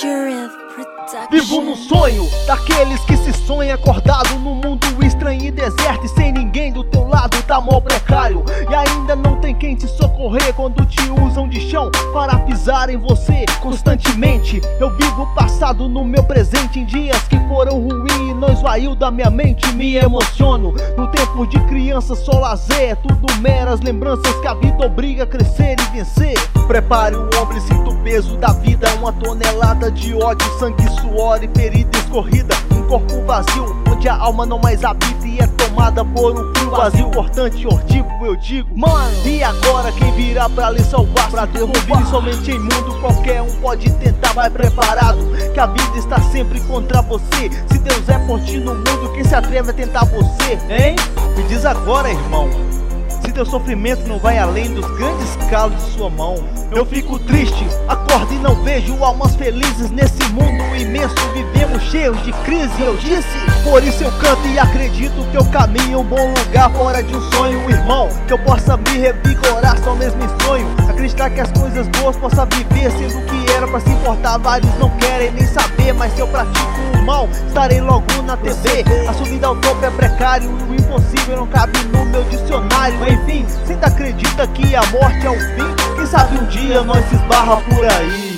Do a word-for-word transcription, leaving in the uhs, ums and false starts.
Jurith Production. Vivo no sonho daqueles que se sonham acordado num mundo estranho e deserto, e sem ninguém do teu lado, tá mó precário. E ainda não tem quem te socorrer quando te usam de chão para pisar em você constantemente. Eu vivo o passado no meu presente, em dias que foram ruins e não esvaiu da minha mente. Me emociono no tempo de criança, só lazer, tudo meras lembranças que a vida obriga a crescer e vencer. Prepare o ombro e sinta o peso da vida, uma tonelada de ódio, sangue, suor e ferida escorrida. Um corpo vazio, onde a alma não mais habita e é tomada por um frio vazio. Importante, ordivo, eu digo, mano, e agora quem virá pra lhe salvar? Pra derrubar, somente em mundo qualquer um pode tentar. Vai preparado, que a vida está sempre contra você. Se Deus é por ti no mundo, quem se atreve a tentar você, hein? Me diz agora, irmão, se teu sofrimento não vai além dos grandes calos de sua mão. Eu fico triste, acordo e não vejo almas felizes nesse mundo imenso. Vivemos cheios de crise, eu disse. Por isso eu canto e acredito que eu caminho um bom lugar fora de um sonho, irmão. Que eu possa me revigorar, só mesmo em sonho. Acreditar que as coisas boas possa viver, sendo que era pra se importar. Vários não querem nem saber, mas se eu pratico o mal, estarei logo na T V. A subida ao topo é precário, o impossível não cabe no meu dicionário. Enfim, você ainda acredita que a morte é o fim? Quem sabe um dia nós se esbarra por aí.